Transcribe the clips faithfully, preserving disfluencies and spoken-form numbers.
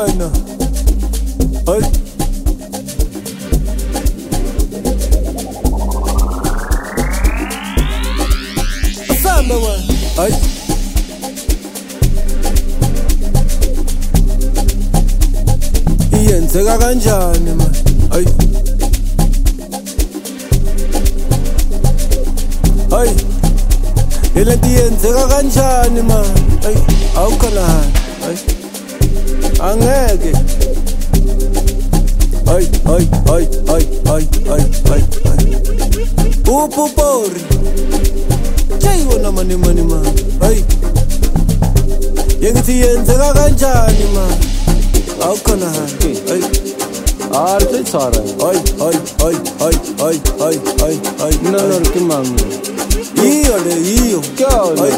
wena. Ay. Asamba wena. Ay. Iyenzeka kanjani man? Ay. Ay. Ilenti yenzeka kanjani man? Ay. Awukhona. Ay. Angeke. Ay ay ay ay ay ay ay ay. Upupori. Jay wona mani mani man. Ay. Yengithi yenzeka kanjani man? Awukhona. Ay. Artık sonra. Ay ay ay ay ay ay ay ay. İnanır ki man. Iyo le iyo. Gel. Ay.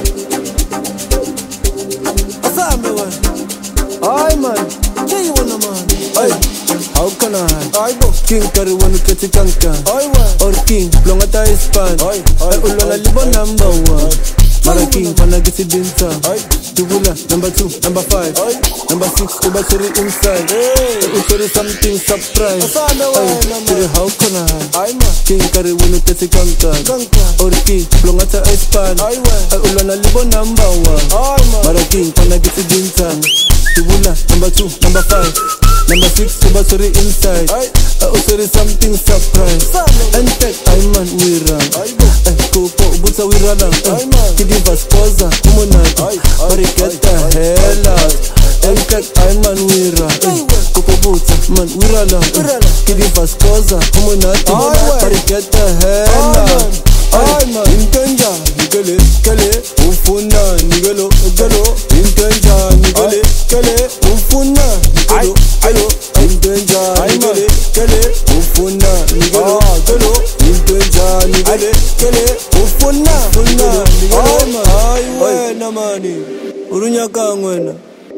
Asame wa. Ay man. Jay wona man. Ay. How can I? Ay bo. King kari wanu keti kanka. Ay wa. Or king plongata ispan. Ay. Ay ulona libo number one. Mara king pana gisi binta. Ay. Tugula number two, number five, Ay. number six, tuba suri inside. Hey. Usuri something surprise. Asame wa na Tiri man. how can I? Ay man. King kari wanu keti kanka. Kanka. Or king plongata ispan. Ay wa. Ay ulona libo number one. Ay man. Mara king pana gisi binta. Tugula number two, number five, number six, tuba suri inside. Ay. Usuri something surprise. And take I man we run. Ay bo. Eh, Kupo buta we run. Ay man. Kidi vascoza umunati. Ay, ay, But it get ay, the ay, hell out. And take I man we run. Kupo buta man we run. run. Kidi vascoza umunati. Ay, But it get the hell Ay, out. Ay, man. Intenja nigele kele ufuna nigelo gelo. Intenja nigele kele ufuna Ay, nigelo gelo. Intenja Ay, man. nigele kele ufuna nigelo Ah, gelo. Intenja nigele kele ufuna ufuna nigelo. Ay, man. Ay wena mani urunyaka wena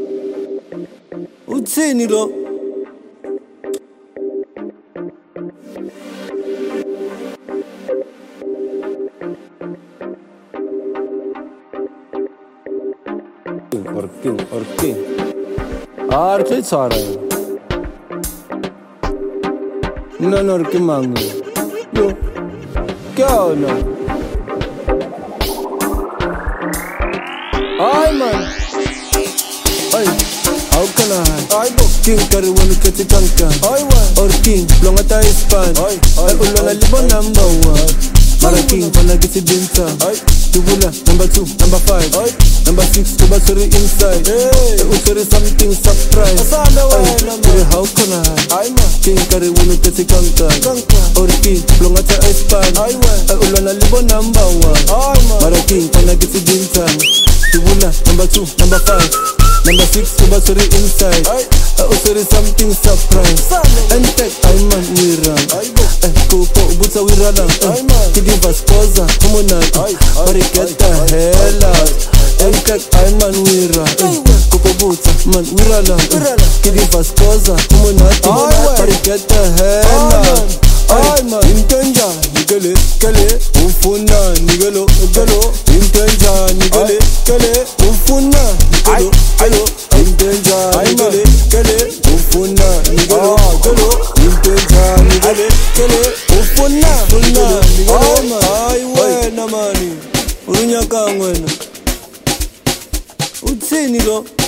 uthini lo? Orkin, orkin. Artık sonra. İnanır ki man. Yo. Gel no. Ay man. Ay, how can I? Ay bo. King kari wanu keti kanka. Ay wa. Or king plongata ispan. Ay, Ay ay, ulona ay, libo ay. number one. Mara king pana gisi binta. Ay. Tugula number two, number five, Ay. number six, tuba suri inside. Hey. Usuri something surprise. Asame wa Ay, na tiri man. how can I? Ay man. King kari wanu keti kanka. Kanka. Or king plongata ispan. Ay wa. Ay ulona libo number one. Ay man. Mara king pana gisi binta. Tugula number two, number five, number six, tuba suri inside. Ay. Usuri something surprise. And take I man we run. Ay bo. Eh, Kupo buta we run. Ay, man. Kidi vascoza umunati. Ay, ay, But it get ay, the ay, hell ay, out. And take I man we run. Ay, Kupo buta man we run. run. Kidi vascoza umunati. Ay, way. But it get the hell Ay, man. out. Ay, man. Intenja nigele kele ufuna nigelo gelo. Intenja nigele kele ufuna Ay, nigelo ay. gelo. Intenja Ay, man. nigele kele ufuna nigelo Ah, gelo. Intenja nigele kele ufuna ufuna nigelo. Ay, man. Ay wena mani urunyaka wena uthini lo?